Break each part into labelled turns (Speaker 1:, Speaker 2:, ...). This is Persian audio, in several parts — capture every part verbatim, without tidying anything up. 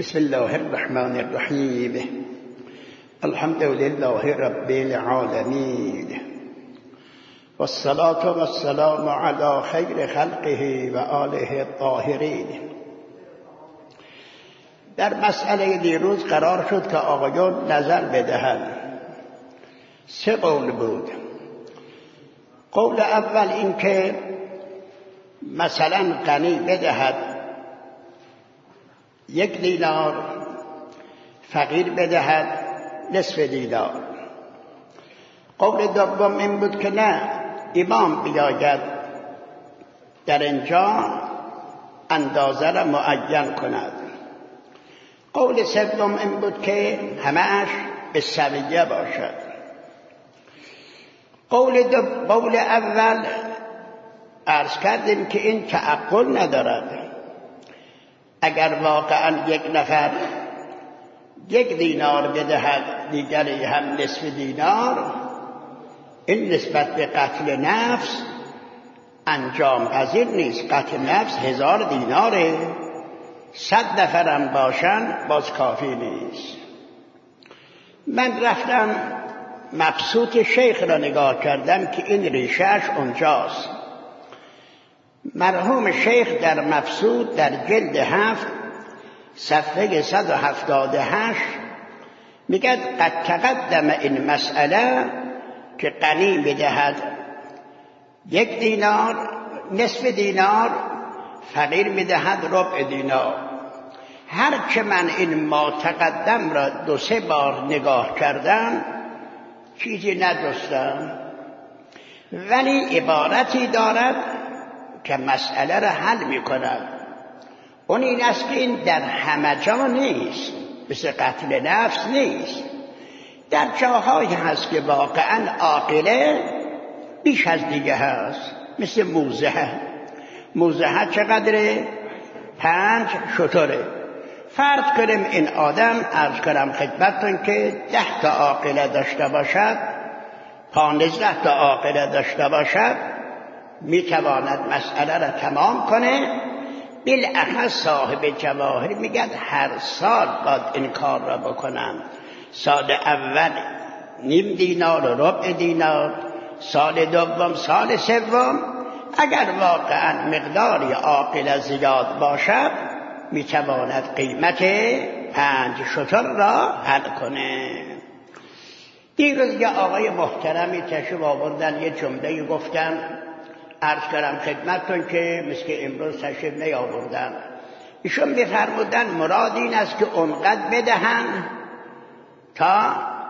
Speaker 1: بسم الله الرحمن الرحیم. الحمد لله رب العالمین والصلاة والسلام علی خیر خلقه و آله الطاهرین. در مسئله دیروز قرار شد که آقایان نظر بدهند. سه قول بود. قول اول این که مثلا غنی بدهد یک دینار، فقیر بدهد نصف دینار. قول دوم این بود که نه، امام بیاید در اینجا اندازه را معین کند. قول سوم این بود که همه‌اش به سویه باشد. قول دو قول اول عرض کردیم که این تعقل ندارد. اگر واقعا یک نفر یک دینار بدهد دیگری هم نصف دینار، این نسبت به قتل نفس انجام پذیر نیست. قتل نفس هزار دیناره، صد نفرم باشن باز کافی نیست. من رفتم مبسوط شیخ را نگاه کردم که این ریشهش اونجاست. مرحوم شیخ در مبسوط در جلد هفت صفحه صد و هفتاد و هشت میگه قد تقدم این مسئله که غنی بدهد یک دینار نصف دینار، فقیر میدهد ربع دینار. هرچه من این ما تقدم را دو سه بار نگاه کردم چیزی نداشتم، ولی عبارتی دارد که مسئله را حل میکند. اون این است که این در همه جا نیست، مثل قتل نفس نیست. در جاهایی هست که واقعا عاقله بیش از دیگه هست، مثل موزه. موزه چقدره؟ پنج شتره. فرض کنیم این آدم عرض کنم خدمتتون که ده تا عاقله داشته باشد، پانزده تا عاقله داشته باشد، میتواند مسئله را تمام کنه. بالاخص صاحب جواهر میگه هر سال باید این کار را بکنم. سال اول نیم دینار و ربع دینار، سال دوم، سال سوم. اگر واقعا مقداری عاقل زیاد باشد میتواند قیمت پنج شتر را حل کنه. دیروز یه آقای محترمی تشریف آوردن، یه جمله گفتن، عرض کردم خدمتتون که مثل امروز تشریف نیاوردن. ایشون می‌فرمودن مراد این است که اونقدر بدهن تا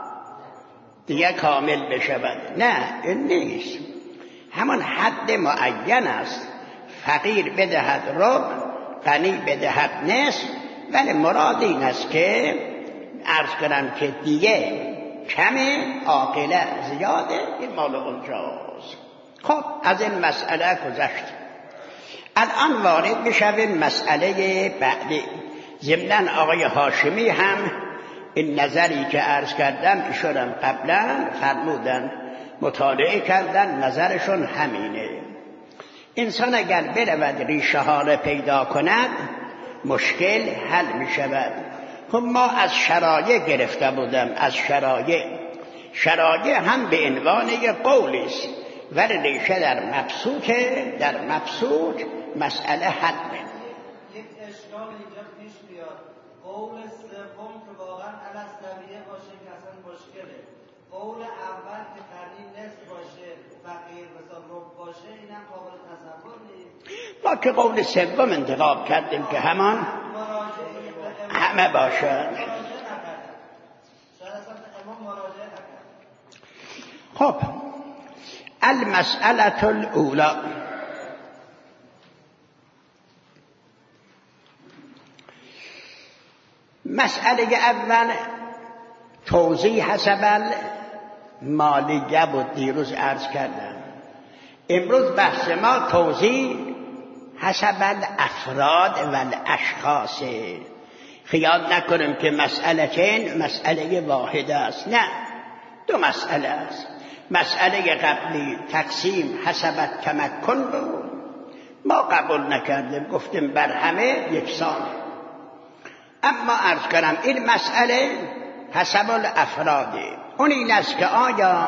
Speaker 1: دیگه کامل بشود. نه، این نیست. همان حد معین است. فقیر بدهد ربع، غنی بدهد نصف، ولی مراد این است که عرض کردم که دیگه کمه، عاقله زیاده، این مال اونجاست. خب از این مسئله گذشت. الان وارد میشویم مسئله بعدی. ضمناً آقای هاشمی هم این نظری که عرض کردم ایشون قبلا فرمودن، مطالعه کردن، نظرشون همینه. انسان اگر برود ریشه ها را پیدا کند مشکل حل می شود. خب ما از شرایع گرفته بودم، از شرایع شرایع هم به عنوان یک قولی است، ولی ریشه در مبسوطه. در مبسوط مسئله حل می.
Speaker 2: یک اشکال اینجا پیش بیاد. قول سوم که واقعا الاسلویه باشه که اصلا مشکله. قول اول که غنی نصف باشه، فقیر مثلا ربع باشه، اینم قابل تصور نیست.
Speaker 1: ما که قول سوم انتخاب کردیم که همان همه باشه. خب المسألة الأولى، مسئله اول توضیح حسب مالیه بود. دیروز عرض کردم. امروز بحث ما توضیح حسب الافراد و الاشخاص. خیال نکنیم که مسئله چین مسئله واحده است. نه، دو مسئله است. مسئله قبلی تقسیم حسب تمکن بود، ما قبول نکردیم، گفتیم بر همه یکسانه. اما عرض کنم این مسئله حسب الافراده. اون این است که آیا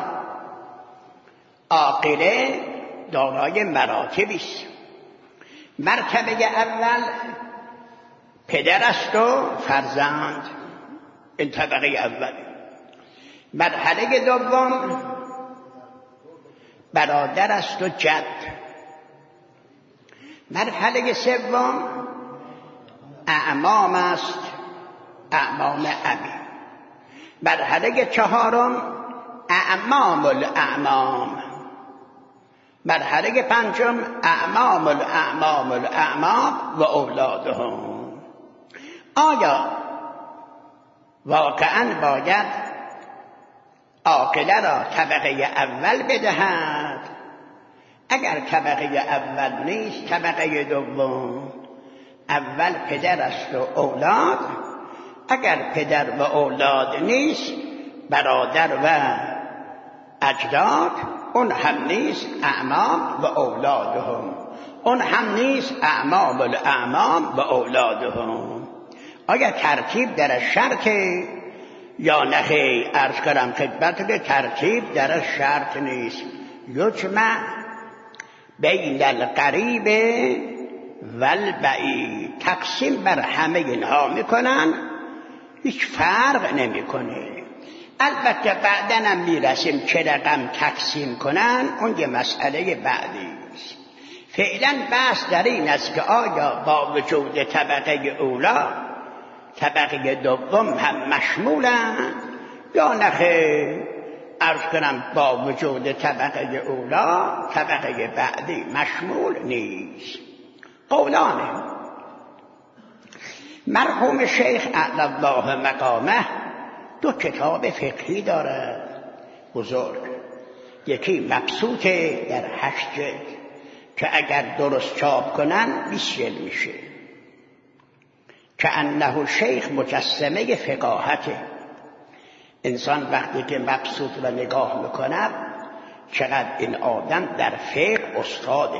Speaker 1: عاقله دارای مراتبی است. مرتبه اول پدر است و فرزند، این طبقه اول. مرحله دوم برادر است و جد. مرحله سوم اعمام است، اعمام ابی. مرحله چهارم اعمام الاعمام. مرحله پنجم اعمام الاعمام الاعمام و اولادهم. آیا واقعا باید عاقله را طبقه اول بدهد؟ اگر طبقه اول نیست، طبقه دوم. اول پدر است و اولاد. اگر پدر و اولاد نیست، برادر و اجداد. اون هم نیست، اعمام و اولادهم. اون هم نیست، اعمام الاعمام و اولادهم. آیا ترتیب در شرط یا نه؟ عرض کنم خدمت که ترتیب در شرط نیست. یجمع بین القریب و البعید. تقسیم بر همه اینها میکنن، هیچ فرق نمیکنه. البته بعداً هم میرسیم چه رقم تقسیم کنن، اون یه مسئله بعدی است. فعلا بحث در این است که آیا با وجود طبقه اولا طبقه دوم هم مشمولند یا نه؟ عرض کنم با وجود طبقه اولا طبقه بعدی مشمول نیست. قولانه. مرحوم شیخ اعلی الله مقامه دو کتاب فقهی دارد بزرگ. یکی مبسوطه در هشت جلد که اگر درست چاپ کنن بیست جلد میشه، که انه شیخ مجسمه فقاهته. انسان وقتی که مبسوط را نگاه میکند چقدر این آدم در فقه استاده.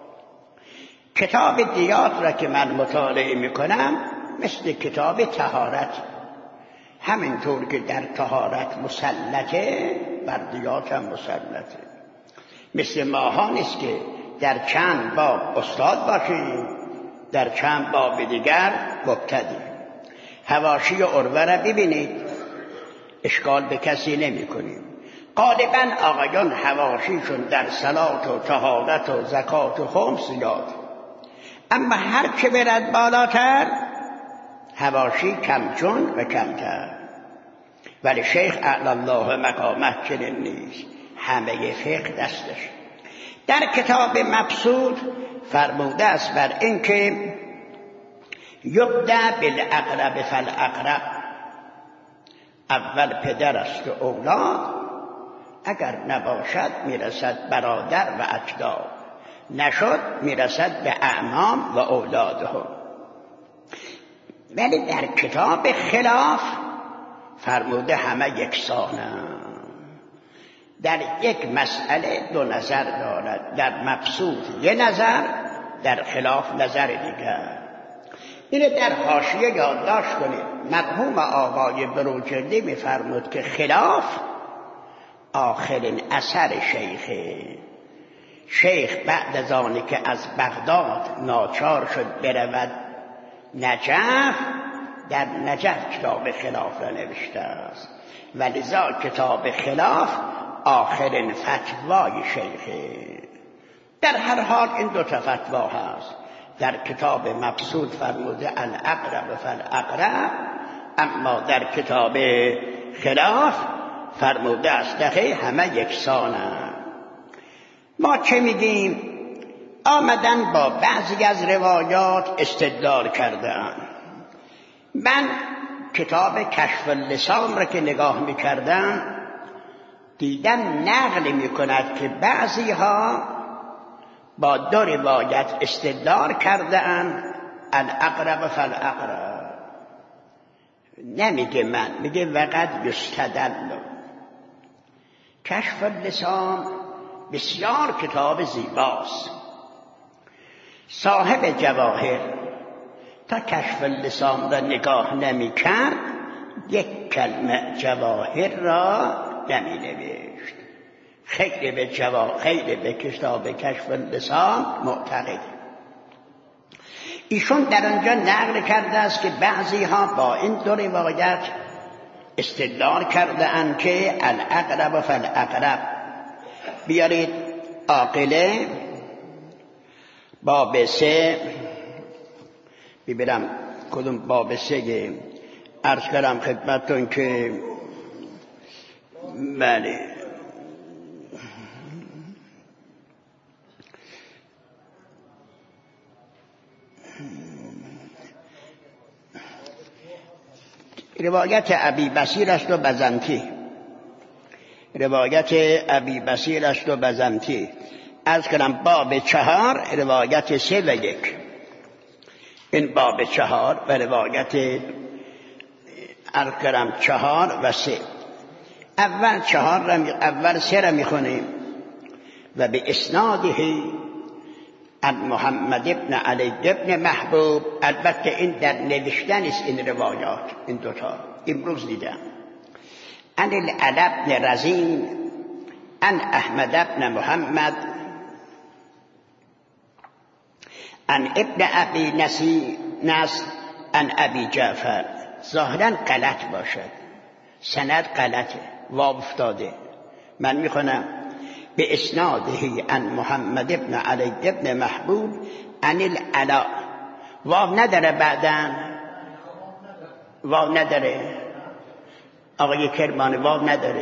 Speaker 1: کتاب دیات را که من مطالعه میکنم مثل کتاب طهارت، همینطور که در طهارت مسلطه بر دیات هم مسلطه. مثل ماها نیست که در چند باب استاد باشیم، در چند باب دیگر مبتدی. حواشی عروه را ببینید، اشکال به کسی نمی کنیم. غالبا آقایان حواشیشون در صلات و طهارت و زکات و خمس زیاد، اما هر که برد بالاتر حواشی کمچون و کمتر. ولی شیخ اعلی الله مقامه چنین نیست، همه فقه دستش. در کتاب مبسوط فرموده است بر اینکه یبدأ بالاقرب فالاقرب. اول پدر است و اولاد، اگر نباشد میرسد برادر و اجداد، نشد میرسد به اعمام و اولادهم. ولی در کتاب خلاف فرموده همه یکسانند. در یک مسئله دو نظر دارد، در مبسوط یه نظر، در خلاف نظر دیگر. اینه در حاشیه یادداشت کنید. مرحوم آقای بروجردی میفرمود که خلاف آخرین اثر شیخه. شیخ بعد از آنی که از بغداد ناچار شد برود نجف، در نجف کتاب خلاف را نوشته است، ولذا کتاب خلاف آخرین فتوای شیخه. در هر حال این دو تا فتوا هست. در کتاب مبسوط فرموده الاقرب فالاقرب، اما در کتاب خلاف فرموده است که همه یکسانند. ما چه میگیم؟ آمدن با بعضی از روایات استدلال کردن. من کتاب کشف اللسان را که نگاه میکردم دیدم نقل میکند که بعضی ها با دو روایت استدلال کردن الاقرب فالاقرب. نمیگه من، میگه وقد یستدل. کشف اللسان بسیار کتاب زیباست. صاحب جواهر تا کشف اللسان را نگاه نمی کرد یک کلمه جواهر را نمی نوشت. خیلی به جوا خیلی به کتاب کشف اللسان معتقد. ایشون در آنجا نقل کرده است که بعضی ها با این دو روایت استدلال کرده اند که الاقرب فالاقرب. بیارید عاقله باب سه، ببینم کدوم باب سه عرض کردم خدمتتون که بله روایت ابی بصیر است و بزنتی، روایت ابی بصیر است و بزنتی. از کنم باب چهار روایت سه و یک. این باب چهار و روایت ارکرم چهار و سه. اول چهار را اول سه را میخونیم. و به اسناده عن محمد ابن علی ابن محبوب. البته این در نوشتن است این روایات، این دوتا امروز دیدم. عن العلا بن رزین عن احمد ابن محمد عن ابن ابی نصر عن ابی جعفر. ظاهرا غلط باشد، سند غلطه، واو افتاده. من میخونم به اسناده عن محمد ابن علی ابن محبوب عن العلا. واو نداره بعدن، واو نداره آقای کرمانی، واو نداره.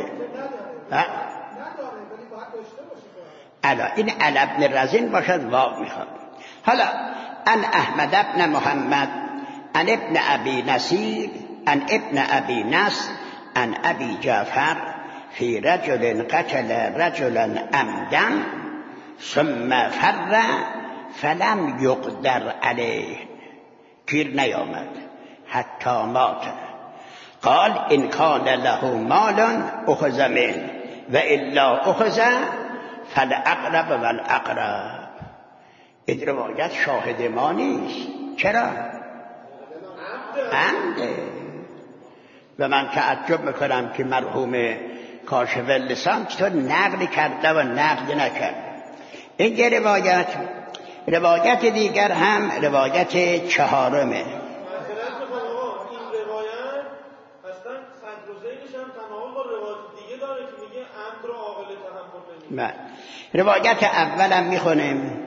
Speaker 1: علا، این علا ابن رزین باشد، واو میخواد. حالا ان احمد ابن محمد ان ابن ابی نصیر ان ابن ابی نصر ان ابی جعفر فی رجل قتل رجلا عمدا ثم فر فلم یقدر علیه. گیر نیامد حتی مات. قال ان کان له مال اخذ منه و الا اخذ فالاقرب والاقرب. این روایت شاهد ما نیست. چرا؟ عمده. و من تعجب میکنم که مرحوم کاشف اللسان چطور نقل کرده و نقل نکرد. این یه روایت. روایت دیگر هم روایت چهارمه. روایت اولم میخونیم.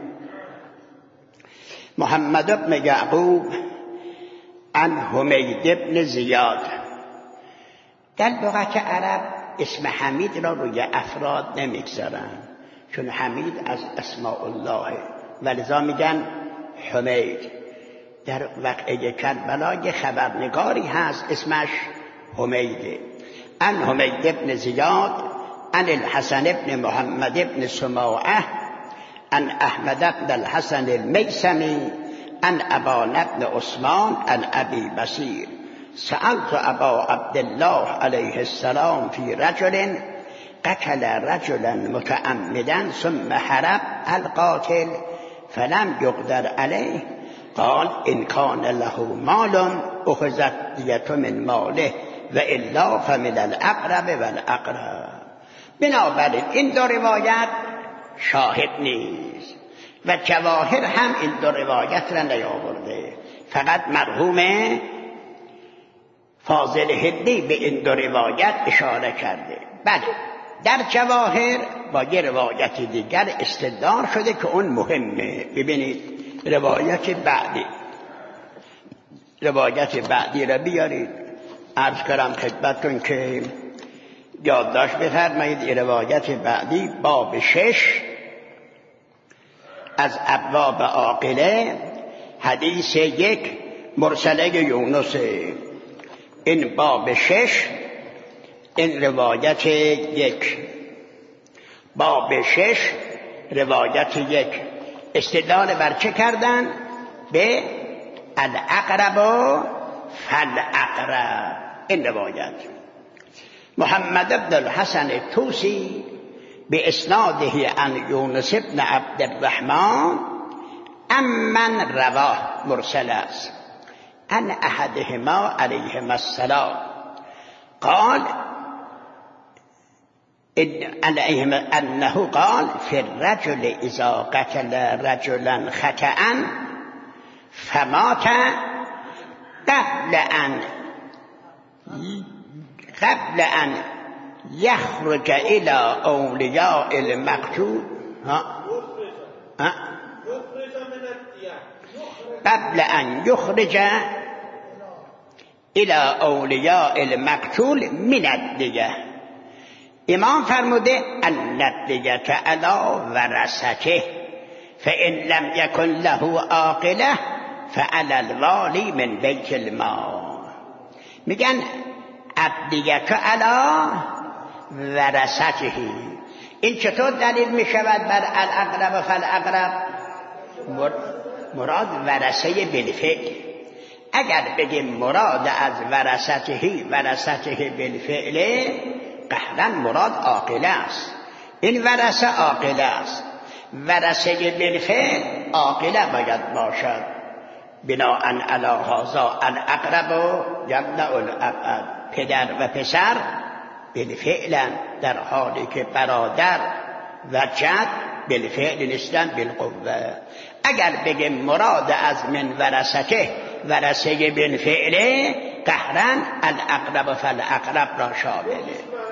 Speaker 1: محمد بن یعقوب عن حمید بن زیاد. در لغت عرب اسم حمید را روی افراد نمیگذارن، چون حمید از اسماء الله ولذا میگن حمید. در وقعه کربلا یه خبرنگاری هست اسمش حمیده. عن حمید بن زیاد عن الحسن بن محمد بن سماعه عن احمد بن الحسن المیسمی عن ابان بن عثمان عن ابی بصیر. سألت ابا عبدالله علیه السلام فی رجل قتل رجلا متعمدا ثم هرب القاتل فلم یقدر علیه. قال ان کان له مال اخذت دیت من ماله و الا فمن الاقرب والاقرب. بنابراین این دو روایت شاهد نیست و جواهر هم این دو روایت را نیاورده. فقط مرحوم فاضل هندی به این دو روایت اشاره کرده. بله در جواهر با یه روایت دیگر استدلال شده که اون مهمه. ببینید روایت بعدی، روایت بعدی را بیارید. عرض کردم خدمتتون که یادداشت بفرمایید. روایت بعدی باب شش از ابواب عاقله، حدیث یک مرسله یونس. این باب شش، این روایت یک. باب شش روایت یک استدلال بر چه کردن؟ به الاقرب و فالاقرب. این روایت محمد بن الحسن الطوسی به اسناده عن یونس بن عبد الرحمن امن رواه مرسل است. ان احدهما علیهما السلام قال إن انه قال في الرجل اذا قتل رجلا خطأ فمات قبل ان قبل ان يخرج الى اولیاء المقتول ها ها قبل ان يخرج الى اولیاء المقتول من الدیه. امام فرموده ان الدیه علی ورثته فان لم یکن له عاقله فعلی الوالی من بیت المال. میگن الدیه علی ورثته. این چطور دلیل میشود بر الاقرب فالاقرب؟ مراد ورثه بالفعل. اگر بگیم مراد از ورثته ورثته بالفعل قهرن مراد عاقله است. این ورثه عاقله است. ورثه بالفعل عاقله باید باشد. بناء علی هذا الاقرب یمنع الابعد. پدر و پسر بالفعل در حالی که برادر و جد بالفعل نیستن بالقوه. اگر بگیم مراد از من ورثته ورثه بالفعل قهرن الاقرب فالاقرب را شامله.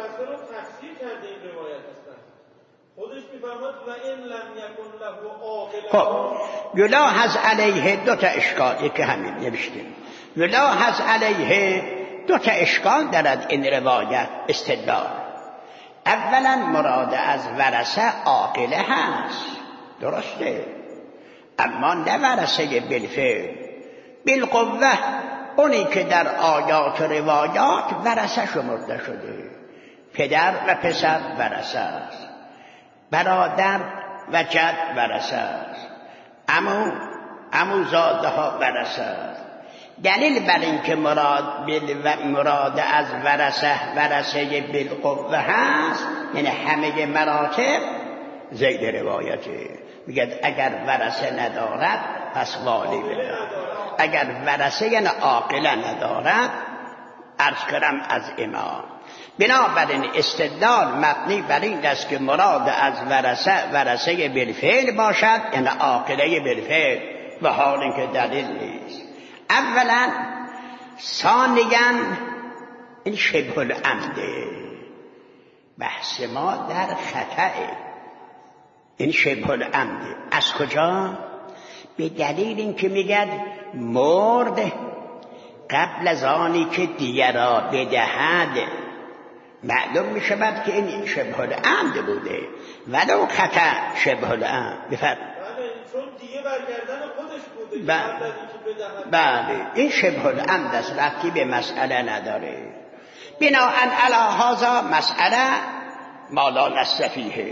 Speaker 1: خب یلاحظ علیه دو تا اشکال که همین نوشتیم. یلاحظ علیه دو تا اشکال دارد این روایت استدلال. اولا مراد از ورثه عاقله هست، درسته، اما نه ورثه بالفعل. بالقوه اونی که در آیات و روایات ورثه شمرده شده. پدر و پسر ورثه است، برادر و جد ورثه است، عمو عموزاده ها ورثه است. دلیل بر این که مراد بل مراد از ورثه ورثه بالقوه هست یعنی همه مراتب زید روایته. میگه اگر ورثه ندارد پس والی بدارد. اگر ورثه یعنی عاقله ندارد عرض کردم از امام. بنابراین استدلال مبنی بر این است که مراد از ورثه ورثه بالفعل باشد یعنی عاقله بالفعل و حال اینکه دلیل نیست. اولا. ثانیا این شبه العمده. بحث ما در خطأه. این شبه العمده از کجا؟ به دلیل اینکه میگد مرد قبل از آنی که دیگر را بدهد. معلوم میشود که این شبه العمد بوده ولو خطأ شبه العمد. بفرد
Speaker 3: چون دیگه برگردن خودش بوده.
Speaker 1: بله بله این شبه العمد است، ربطی به مسئله نداره. بناء علی هذا مسئله ما لا نص فیه.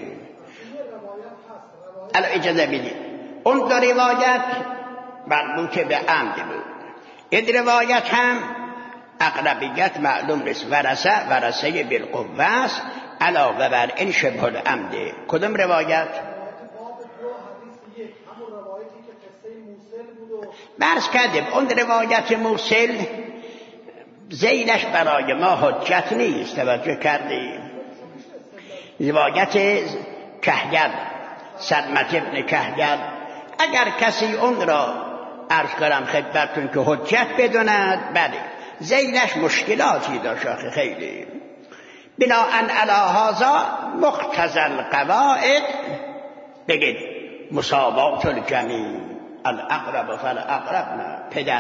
Speaker 1: الان اجازه بدید اون دو روایت مربوط به عمد بود. این روایت هم اقربیت معلوم نیست. ورثه ورثه بالقوه است علاوه بر این شبه العمده. کدوم روایت؟ برس کردیم اون روایت موصل زیلش برای ما حجت نیست. توجه کردیم روایت کهگل سلمت ابن کهگل اگر کسی اون را عرض کنم خدمتتون که حجت بدوند بله زیلش مشکلاتی داشت خیلی. بناء علی هذا مقتضی القواعد بگید مساوات الجمیع الاقرب فالاقرب. نه پدر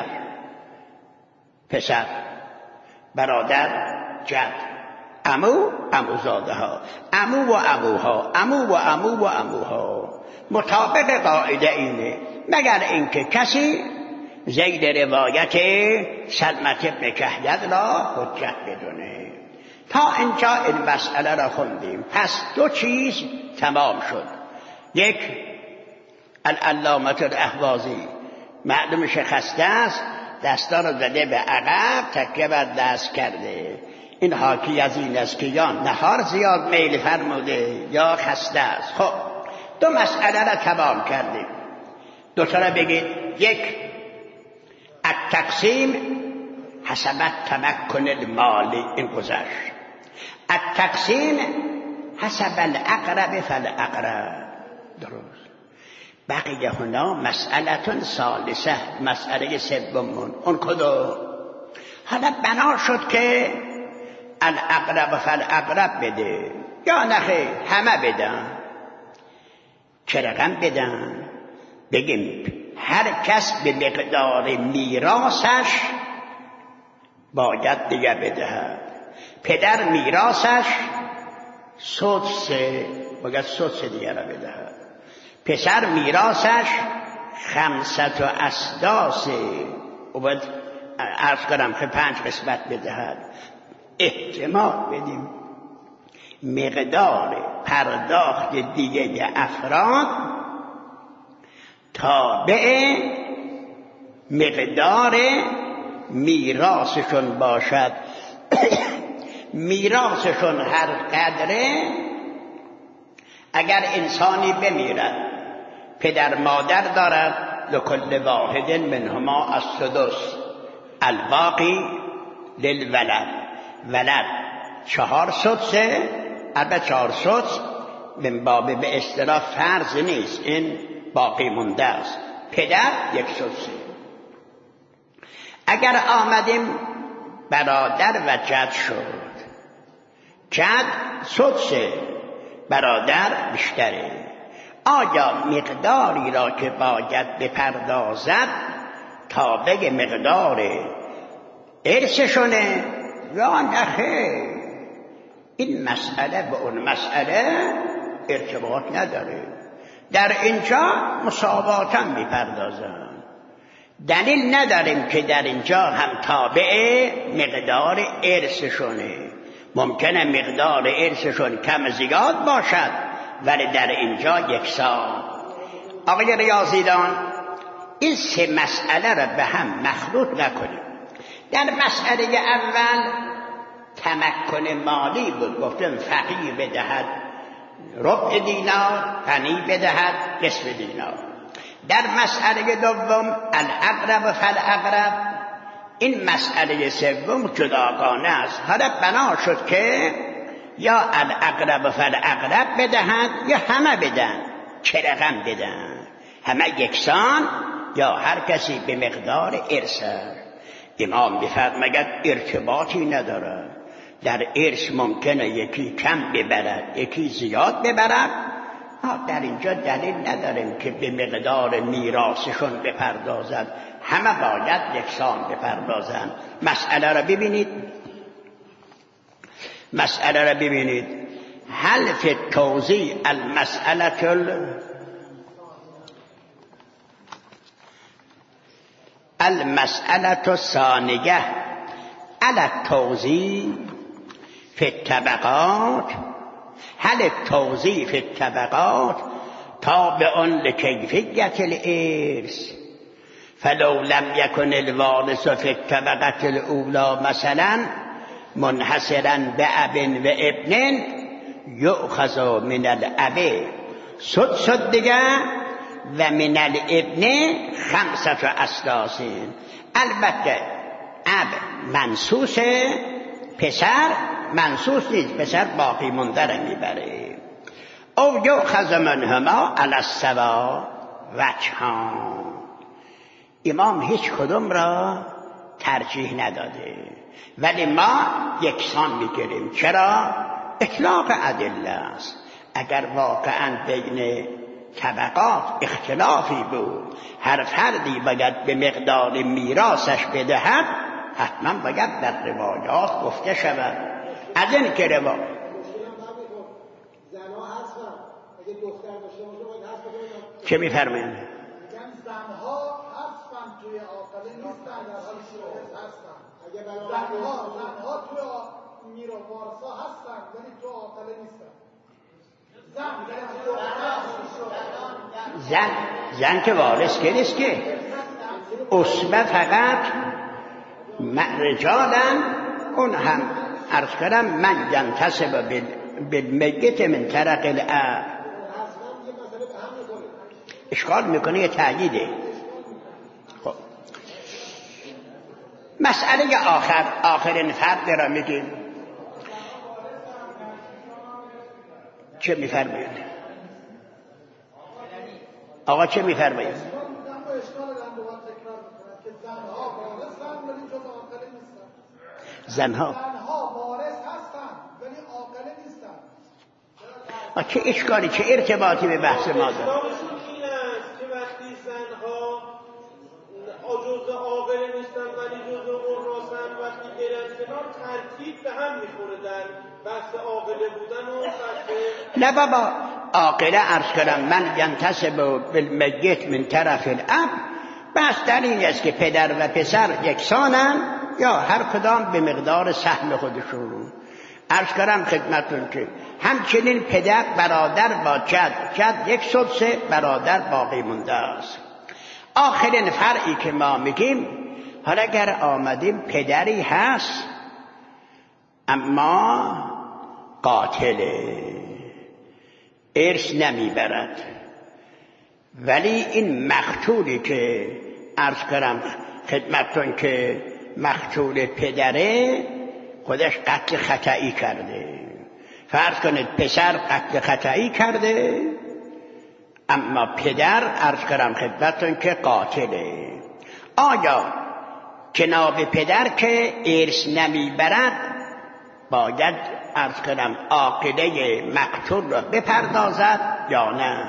Speaker 1: پسر برادر جد عمو عموزاده ها عمو و عموها عمو و عمو و عموها مطابق قاعده اینه مگر اینکه کسی زید روایت سلمت ابن کهگل را حجت بدونه. تا اینجا این مسئله را خوندیم. پس دو چیز تمام شد. یک العلامة الاهوازی معلوم شخصه است دستا را زده به عقب تکیه بر دست کرده. این حاکی از این است که یا نهار زیاد میل فرموده یا خسته است. خب دو مسئله را تمام کردیم. دو تا را بگید. یک التقسیم حسب تمکن المالی، این گذشت. التقسیم حسب الاقرب فالاقرب، درست. بقیه هنا مسئلتون ثالثه، مسئله سومون اون کدوم؟ حالا بنا شد که الاقرب فالاقرب بده یا نخیر همه بدن. چه رقم بدن؟ بگیم هر کس به مقدار میراثش باید دیگه بدهد. پدر میراثش سدس باید سدس دیگه را بدهد. پسر میراثش خمسط و اسداس و باید عرض کنم که پنج قسمت بدهد. احتمال بدیم مقدار پرداخت دیگه افراد تابع مقدار میراثشون باشد. میراثشون هر قدره، اگر انسانی بمیرد پدر مادر دارد لکل واحد منهما السدس الباقی للولد، ولد چهار سدسه، البته چهار سدس من باب به اصطلاح فرض نیست، این باقی مونده است. پدر یک سدسه. اگر آمدیم برادر و جد شد، جد سدسه، برادر بیشتره، آیا مقداری را که باید بپردازد تابع مقدار ارثشونه یا نخیر؟ این مسئله به اون مسئله ارتباط نداره. در اینجا مساواتا میپردازن. دلیل نداریم که در اینجا هم تابع مقدار ارثشونه. ممکنه مقدار ارثشون کم زیاد باشد ولی در اینجا یکسان. آقای ریاضیدان این سه مسئله را به هم مخلوط نکنیم. در مسئله اول تمکن مالی بود، گفتم فقیر بدهد ربع دینار، غنی بدهد نصف دینار. در مسئله دوم الاقرب فالاقرب، این مسئله سوم جداگانه است. حالا بنا شد که یا الاقرب فالاقرب بدهند یا همه بدن. چه رقم بدن؟ همه یکسان یا هر کسی به مقدار ارث؟ امام بفرماید ارتباطی نداره. در ارث ممکنه یکی کم ببرد یکی زیاد ببرد. در اینجا دلیل نداریم که به مقدار میراثشون بپردازند، همه باید یکسان بپردازند. مسئله را ببینید، مسئله را ببینید. هل فی التوزیع المسئله ال... المسئله الثانیه علی التوزیع فی الطبقات، هل التوزیع فی الطبقات تابع لکیفیت الارث، فلو لم یکن الوارث فی الطبقه الاولى مثلا منحصرا بأب و ابن یؤخذ من الاب سدس دیگه و من الابن خمسة اسداس. البته اب منصوصه، پسر منصوص نیست، پسر باقی مونده را میبره. او یؤخذ منهما علی السوا وجهان. امام هیچ کدوم را ترجیح نداده ولی ما یکسان میگیریم. چرا؟ اطلاق ادله است. اگر واقعا بین طبقات اختلافی بود، هر فردی باید به مقدار میراثش بدهد، حتما باید در روایات گفته شود. از این که روایات چه میفرمایند؟
Speaker 4: زنها هستن توی عاقله نیستن، در حال شروع هستن. اگه زنها زنها توی میرا وارثا هستن ولی تو عاقله نیستن.
Speaker 1: زن زن که وارث که نیست که اصبه فقط رجالن. اون هم عرض کردم من ینتصب بالمیت من طرق الاب. اشکال میکنه یه تأییده. خب مسئله آخر، آخرین فرد را میگیم. چه میفرمایید؟ آقا چه میفرمایید؟ زنها
Speaker 4: زنها وارث هستند ولی عاقله نیستند.
Speaker 1: و چه اشکالی، چه ارتباطی به بحث ما داره؟
Speaker 3: اسلامشون این است که وقتی زنها جزء عاقله نیستن ولی جزء قراسن، وقتی برن کنار ترتیب به هم میخوره در بحث عاقله بودن و بحث.
Speaker 1: نه بابا، عاقله عرض کردم من ینتسب بالمیت من طرف الاب، بس در این است که پدر و پسر یکسانن یا هر کدام به مقدار سهم خودشون. عرض کردم خدمتون که همچنین پدر برادر با جد، جد یک سدسه، برادر باقی مونده است. آخرین فرعی که ما میگیم، حالا اگر آمدیم پدری هست اما قاتله، ارث نمیبرد، ولی این مقتولی که عرض کردم خدمتون که مقتول پدره خودش قتل خطایی کرده. فرض کنید پسر قتل خطایی کرده اما پدر عرض کردم خدمتون که قاتله. آیا جناب پدر که ارث نمیبرد باید عرض کردم عاقله مقتول را بپردازد یا نه؟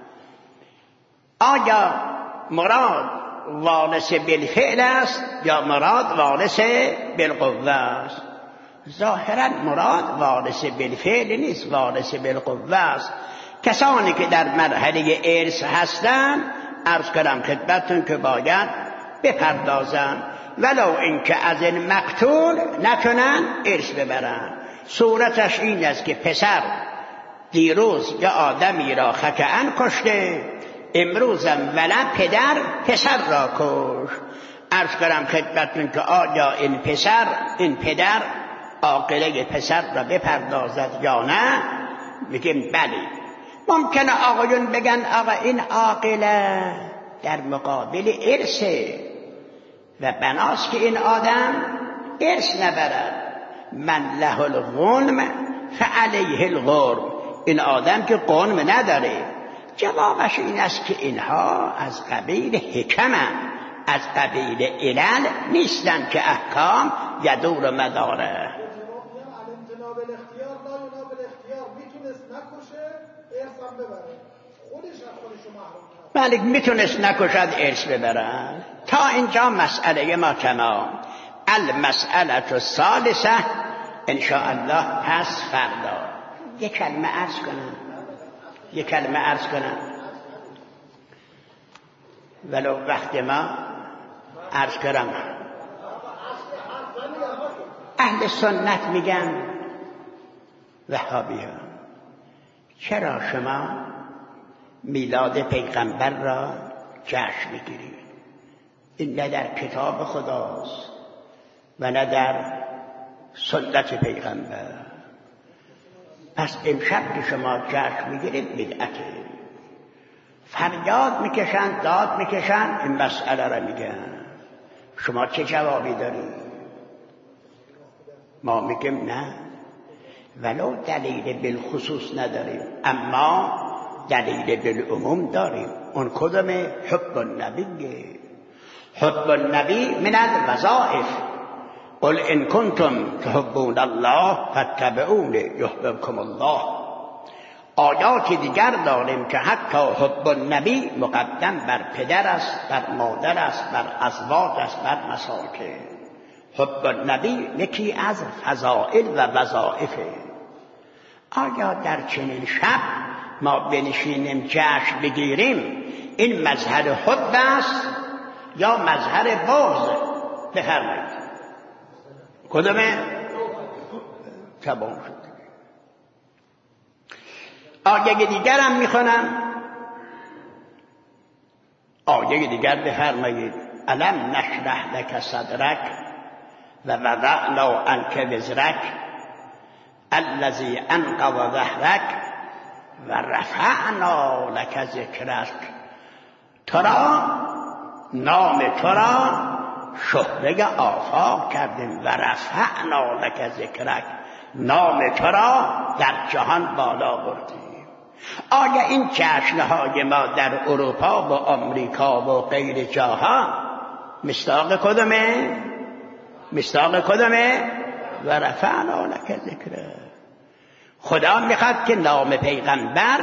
Speaker 1: آیا مراد وارث بالفعل است یا مراد وارث بالقوه است؟ ظاهرا مراد وارث بالفعل نیست، وارث بالقوه است. کسانی که در مرحله ارث هستند عرض کردم خدمتتون که باید بپردازن، ولو اینکه از این مقتول نتونن ارث ببرن. صورتش این است که پسر دیروز یا آدمی را خطأ کشته، امروزم ولد پدر پسر را کشت. عرض کردم خدمتتون که آیا این پسر این پدر عاقله پسر را بپردازد یا نه؟ میگیم بله. ممکنه آقایون بگن آقا این عاقله در مقابل ارثه و بناست که این آدم ارث نبرد، من له الغنم فعلیه الغرم، این آدم که غنم نداره. جوابش این است که اینها از قبیل حکمن، از قبیل علل نیستن که احکام یدور مداره.
Speaker 4: الامتناع بالاختیار لا یناع بالاختیار، میتونست نکشه ارثم ببره، خودش از خودشو محروم کرد.
Speaker 1: مالک میتونست نکشد ارث ببرد. تا اینجا مسئله ما تمام. المسئله الثالثه ان شاء الله پس فردا یک کلمه عرض کنم یک کلمه عرض کنم ولو وقت ما عرض کنم. اهل سنت میگن وهابی ها چرا شما میلاد پیغمبر را جشن میگیرید؟ این نه در کتاب خداست و نه در سنت پیغمبر. پس امشب که شما جشن میگیرید بدعته. فریاد میکشن، داد میکشن، این مسئله را میگن. شما چه جوابی دارید؟ ما میگیم نه، ولو دلیل بالخصوص نداریم اما دلیل بالعموم داریم. اون کدوم؟ حب النبی. حب النبی من الوظائف. قل ان کنتم تحبون الله فاتبعونی یحببکم الله. آیات دیگر داریم که حتی حب النبی مقدم بر پدر است، بر مادر است، بر ازواج است، بر مساکن. حب النبی یکی از فضائل و وظائفه. آیا در چنین شب ما بنشینیم جشن بگیریم این مظهر حب است یا مظهر بغض؟ بفرمایید کدومه؟ تمام شد. آیه دیگرم میخونم. آیه دیگر بفرمایید الم نشرح لک صدرک و وضعنا عنک وزرک الذی انقض ظهرک و رفعنا لک ذکرک. تو را نام تو را شهره آفاق کردیم و رفعنا لک ذکرک، نام تو را در جهان بالا بردیم. آیا این جشنهای ما در اروپا و آمریکا و غیر جاها مصداق کدومه؟ مصداق کدومه؟ و رفعنا لک ذکرک. خدا میخواد که نام پیغمبر،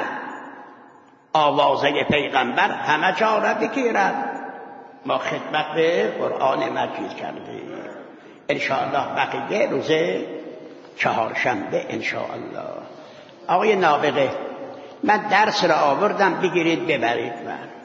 Speaker 1: آوازه پیغمبر همه جا را بگیرد. ما خدمت به قرآن مجید کردیم. انشاءالله بقیه روز چهارشنبه انشاءالله. آقای نابغه، من درس را آوردم، بگیرید ببرید من.